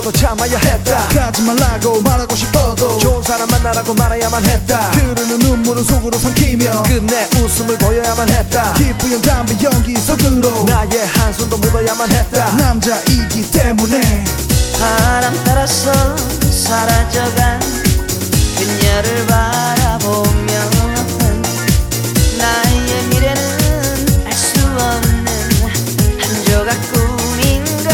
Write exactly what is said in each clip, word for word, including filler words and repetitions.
싶어도 참아야 했다. 가지 말라고 말하고 싶어도 좋은 사람 만나라고 말해야만 했다. 흐르는 눈물을 속으로 삼키며 끝내 웃음을 보여야만 했다. 기쁘연 담배 연기 속으로 나의 한숨도 묻어야만 했다. 남자이기 때문에 바람 따라서 사라져간 그녀를 바라보며 나의 미래는 알 수 없는 한 조각 꿈인가.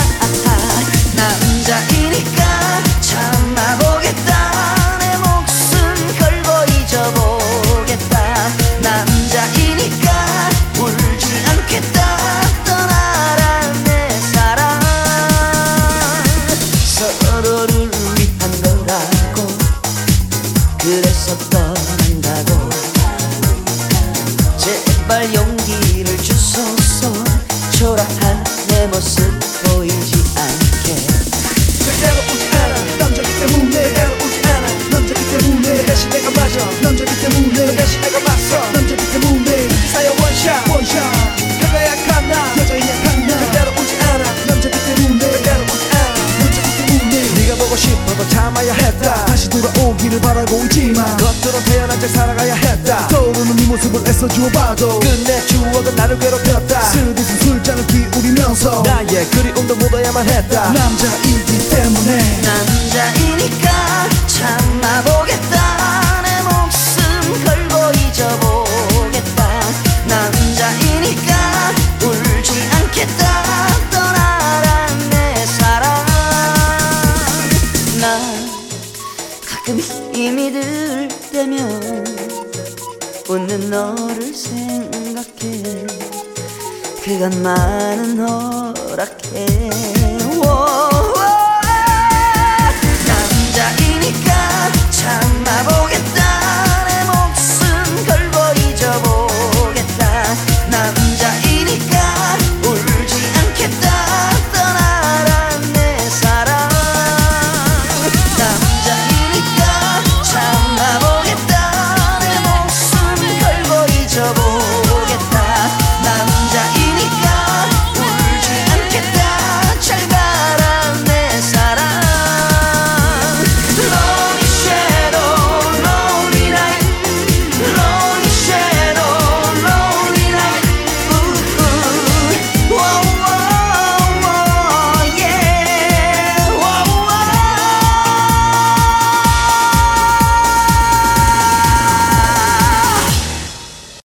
남자이니까 참아보겠다. 내 목숨 걸고 잊어보겠다. 남자이니까 울지 않겠다. 떠나라 내 사랑. 서로를 위한 거라고 그래서 떠난다고. 제발 용기를 주소서. 초라한 내 모습 보이지 않게. 절대로 오지 않아 남자기 때문에. 절대로 오지 않아 남자기 때문에. 대신 내가 맞아. 남자기 때문에. 대신 내가 맞서. 남자기 때문에. 사연 원샷 원샷 여자 약한 나 여자의 약한 나 절대로 오지 않아. 남자기 때문에. 절대로 오지 않아. 남자기 때문에. 네가 보고 싶어도 참아야 했다. 다시 돌아오기를 바라고 있지만 겉으로 태어난 척 살아가야 했다. 떠오르는 네 모습을 애써 주워봐도 끝내 추억은 나를 괴롭혔다. 스리스 술잔을 기울이면서 나의 그리움도 묻어야만 했다. 남자이기 때문에 남자이니까 참아보겠다. 내 목숨 걸고 잊어보겠다. 남자이니까 울지 않겠다. 떠나라 내 사랑. 나 가끔 힘이 들 때면 웃는 너를 생각해. 그간 많은 허락해.